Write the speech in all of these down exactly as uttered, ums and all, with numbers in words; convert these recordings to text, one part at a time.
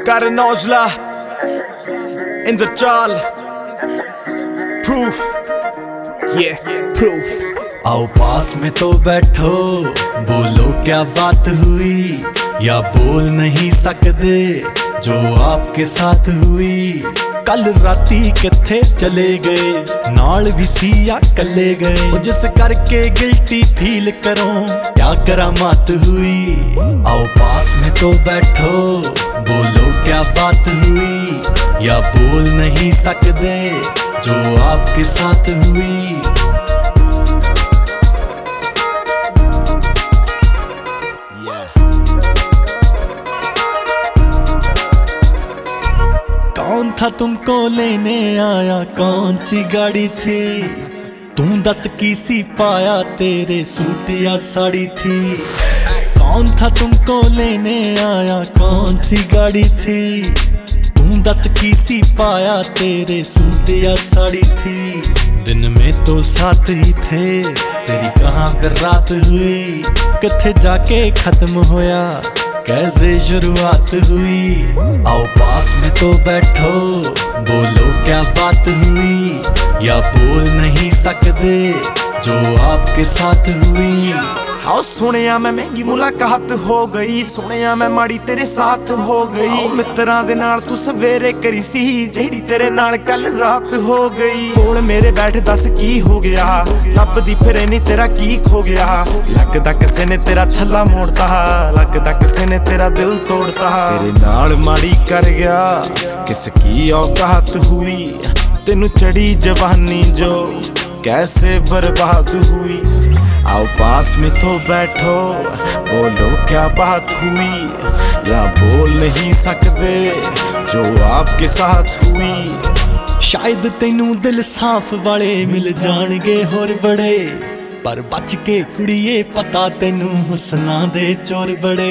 Karan Aujla, Indrachal, Proof, yeah, Proof। आओ पास में तो बैठो, बोलो क्या बात हुई, या बोल नहीं सकते जो आपके साथ हुई। कल राती किथे चले गए, नाल भी सिया कले गए, जिस करके गिल्टी फील करो क्या करामात हुई। आओ पास में तो बैठो, बोलो क्या बात हुई, या बोल नहीं सकते जो आपके साथ हुई। कौन था तुमको लेने आया, कौन सी गाड़ी थी, तुम दस की सी पाया, तेरे सूट या साड़ी थी। कौन था तुमको लेने आया, कौन सी गाड़ी थी, तुम दस की सी पाया, तेरे सूट या साड़ी थी। दिन में तो साथ ही थे, तेरी कहाँ फिर रात हुई, किथे जाके खत्म होया, कैसे शुरुआत हुई। आओ पास में तो बैठो, बोलो क्या बात हुई, या बोल नहीं सकते जो आपके साथ हुई। आओ सुनिया मैं महंगी मुलाकात हो गई, सुनिया मैं माड़ी तेरे साथ हो गई। मित्रां दे नाल तू सवेरे करी सी, जेड़ी तेरे नाल कल रात हो गई। कोल मेरे बैठ दस की हो गया, लभदी फिरे नी तेरा की खो गया। लगदा किसे ने तेरा छल्ला मोड़ता, लगदा किसे ने तेरा दिल तोड़ता। तेरे नाल माड़ी कर गया, किसकी औकात हुई, तेनू चढ़ी जवानी जो कैसे बर्बाद हुई। आओ पास में तो बैठो, बोलो क्या बात हुई, या बोल नहीं सकते जो आपके साथ हुई। शायद तेनू दिल साफ वाले मिल जाणगे होर बड़े, पर बच के कुड़िए पता तेनू हुस्ना दे चोर बड़े।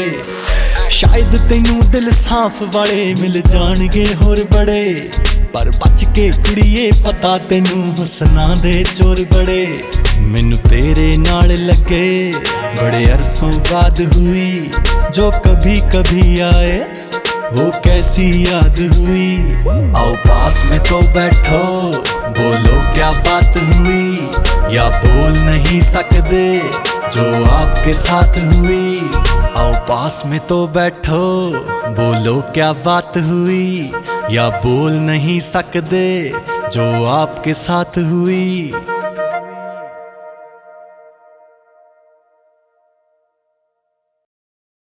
शायद तेनू दिल साफ वाले मिल जाणगे होर बड़े, पर बच के कुड़िए पता तेनू हुस्ना दे चोर बड़े। मैनू तेरे नाल लगे बड़े अरसों बाद हुई, जो कभी कभी आए वो कैसी याद हुई। आओ पास में तो बैठो, बोलो क्या बात हुई, या बोल नहीं सकते जो आपके साथ हुई। आओ पास में तो बैठो, बोलो क्या बात हुई, या बोल नहीं सकते जो आपके साथ हुई।